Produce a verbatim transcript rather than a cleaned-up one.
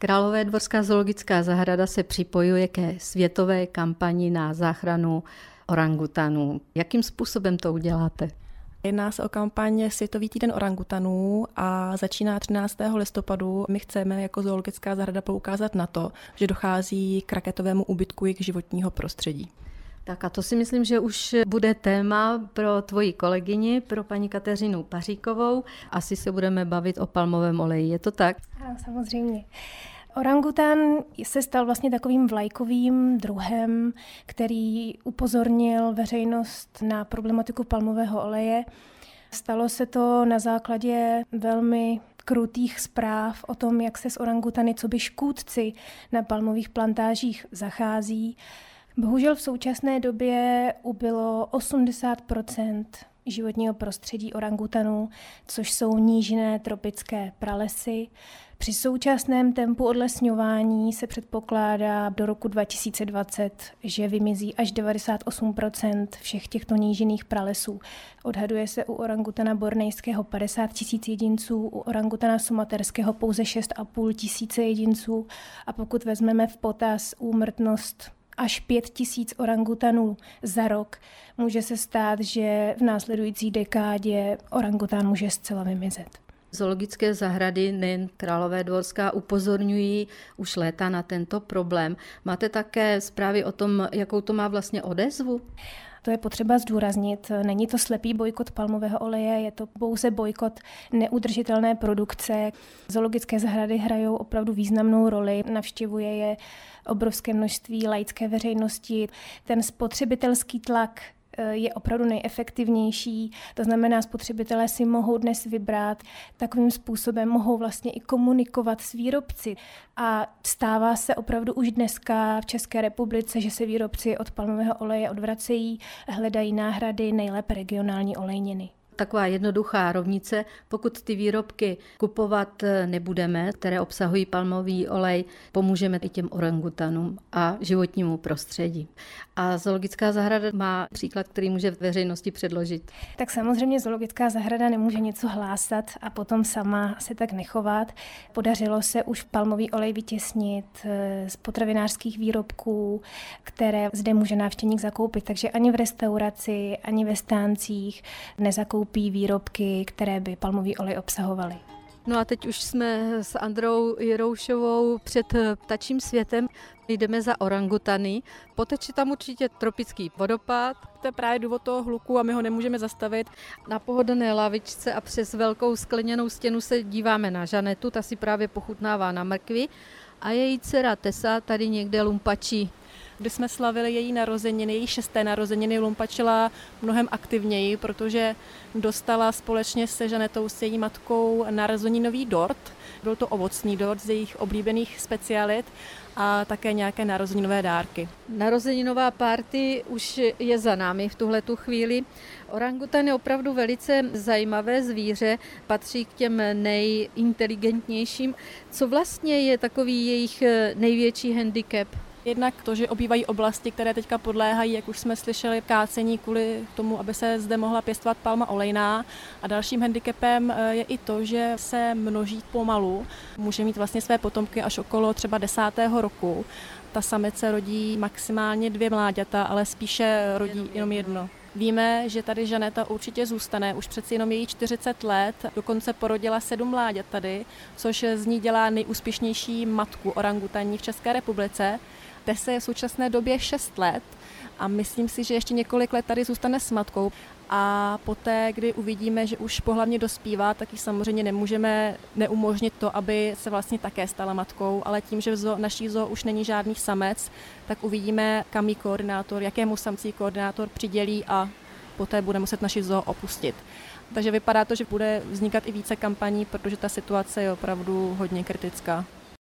Královédvorská zoologická zahrada se připojuje ke světové kampani na záchranu orangutanů. Jakým způsobem to uděláte? Jedná se o kampaň Světový týden orangutanů a začíná třináctého listopadu. My chceme jako zoologická zahrada poukázat na to, že dochází k raketovému úbytku jejich životního prostředí. Tak a to si myslím, že už bude téma pro tvoji kolegyni, pro paní Kateřinu Paříkovou. Asi se budeme bavit o palmovém oleji, je to tak? Ano, samozřejmě. Orangutan se stal vlastně takovým vlajkovým druhem, který upozornil veřejnost na problematiku palmového oleje. Stalo se to na základě velmi krutých zpráv o tom, jak se s orangutany coby škůdci na palmových plantážích zachází. Bohužel v současné době ubylo osmdesát procent životního prostředí orangutanů, což jsou nížinné tropické pralesy. Při současném tempu odlesňování se předpokládá do roku dva tisíce dvacet, že vymizí až devadesát osm procent všech těchto nížinných pralesů. Odhaduje se u orangutana bornejského padesát tisíc jedinců, u orangutana sumaterského pouze šest a půl tisíce jedinců a pokud vezmeme v potaz úmrtnost až pět tisíc orangutanů za rok, může se stát, že v následující dekádě orangutan může zcela vymizet. Zoologické zahrady, nejen Královédvorská, upozorňují už léta na tento problém. Máte také zprávy o tom, jakou to má vlastně odezvu? To je potřeba zdůraznit. Není to slepý bojkot palmového oleje, je to pouze bojkot neudržitelné produkce. Zoologické zahrady hrajou opravdu významnou roli, navštěvuje je obrovské množství laické veřejnosti. Ten spotřebitelský tlak je opravdu nejefektivnější, to znamená, spotřebitelé si mohou dnes vybrat, takovým způsobem mohou vlastně i komunikovat s výrobci a stává se opravdu už dneska v České republice, že se výrobci od palmového oleje odvracejí, hledají náhrady, nejlépe regionální olejniny. Taková jednoduchá rovnice, pokud ty výrobky kupovat nebudeme, které obsahují palmový olej, pomůžeme i těm orangutanům a životnímu prostředí. A zoologická zahrada má příklad, který může veřejnosti předložit. Tak samozřejmě zoologická zahrada nemůže něco hlásat a potom sama se tak nechovat. Podařilo se už palmový olej vytěsnit z potravinářských výrobků, které zde může návštěvník zakoupit, takže ani v restauraci, ani ve stáncích nezakoupí výrobky, které by palmový olej obsahovaly. No a teď už jsme s Androu Jiroušovou před ptačím světem. Jdeme za orangutany. Poteče tam určitě tropický vodopád. To je právě důvod toho hluku a my ho nemůžeme zastavit. Na pohodlné lavičce a přes velkou skleněnou stěnu se díváme na Žanetu, ta si právě pochutnává na mrkvi a její dcera Tesa tady někde lumpačí. Když jsme slavili její narozeniny, její šesté narozeniny, lumpačila mnohem aktivněji, protože dostala společně se Žanetou, s její matkou, narozeninový dort. Byl to ovocný dort z jejich oblíbených specialit a také nějaké narozeninové dárky. Narozeninová party už je za námi v tuhletu chvíli. Orangutan je opravdu velice zajímavé zvíře, patří k těm nejinteligentnějším. Co vlastně je takový jejich největší handicap? Jednak to, že obývají oblasti, které teďka podléhají, jak už jsme slyšeli, kácení kvůli tomu, aby se zde mohla pěstovat palma olejná. A dalším handicapem je i to, že se množí pomalu. Může mít vlastně své potomky až okolo třeba desátého roku. Ta samice rodí maximálně dvě mláďata, ale spíše rodí jenom jedno. Víme, že tady Žaneta určitě zůstane, už přeci jenom její čtyřicet let, dokonce porodila sedm mláďat tady, což z ní dělá nejúspěšnější matku orangutaní v České republice. Tese je v současné době šest let a myslím si, že ještě několik let tady zůstane s matkou. A poté, kdy uvidíme, že už pohlavně dospívá, tak ji samozřejmě nemůžeme neumožnit to, aby se vlastně také stala matkou, ale tím, že v zoo, naší zoo už není žádný samec, tak uvidíme, kam jí koordinátor, jakému samci koordinátor přidělí a poté bude muset naši zoo opustit. Takže vypadá to, že bude vznikat i více kampaní, protože ta situace je opravdu hodně kritická.